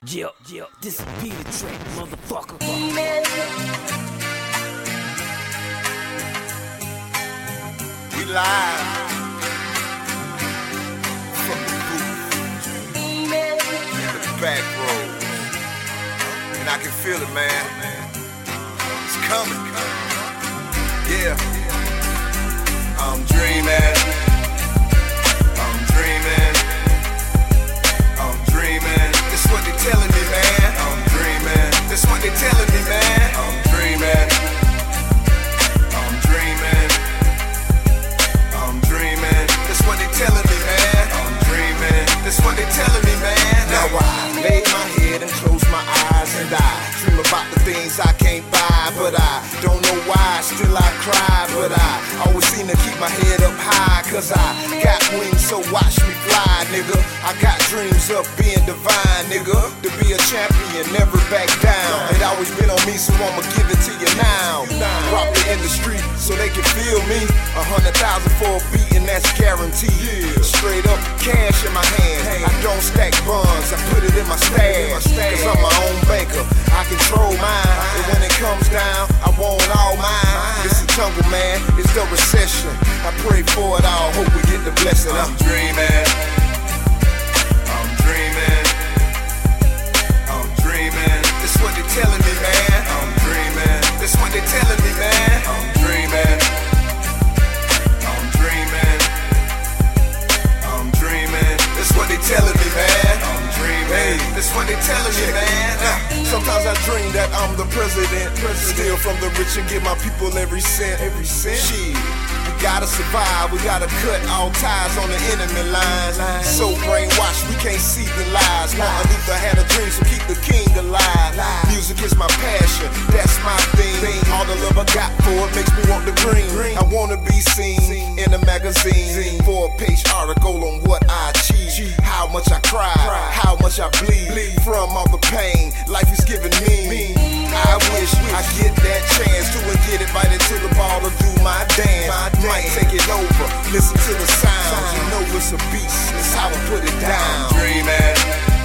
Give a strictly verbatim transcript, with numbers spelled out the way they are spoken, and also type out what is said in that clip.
Yeah, yeah, this is Peter Track, motherfucker. We live from the booth in the back road, and I can feel it, man. It's coming. Yeah, I'm dreaming. I'm dreaming. I'm dreaming. That's what they telling me, man. I'm dreaming. That's what they telling me, man. I'm dreaming. I'm dreaming. I'm dreaming. That's what they telling me, man. I'm dreaming. That's what they telling me, man. Now I lay my head and close my eyes and I dream about the things I can't buy, but I don't know why. Still I cry, but I always seem to keep my head up high, cause I got wings, so watch me fly, nigga. I got dreams of being divine, nigga. To be a champion, never back down. It always been on me, so I'ma give it to you now. Drop it in the street so they can feel me. A hundred thousand for a beat, and that's guaranteed. Straight up cash in my hand. I don't stack buns, I put it in my stash. Cause I'm my own banker, I control mine. And when it comes down, I want all mine. It's a jungle, man, it's the recession. I pray for it all, hope we get the blessing. I'm dreaming. I'm dreaming. I'm dreaming. That's what they telling me, man. I'm dreaming. That's what they telling me, man. I'm dreaming. I'm dreaming. I'm dreaming. That's what they telling me, man. I'm dreaming. That's what they telling me, man. Sometimes I dream that I'm the president. Steal from the rich and give my people every cent. Every cent. Shit. We gotta survive, we gotta cut all ties on the enemy lines. So brainwashed, we can't see the lies. Martin Luther had a dream, so keep the king alive. Music is my passion, that's my thing. All the love I got for it makes me want the green. I wanna be seen in a magazine for a page article on what I achieve. How much I cry, how much I bleed from all the pain life is giving me. I wish I get that chance to get invited to the ball to do my dance. Might take it over, listen to the sound. You know it's a beast, that's how I put it down. I'm dreaming.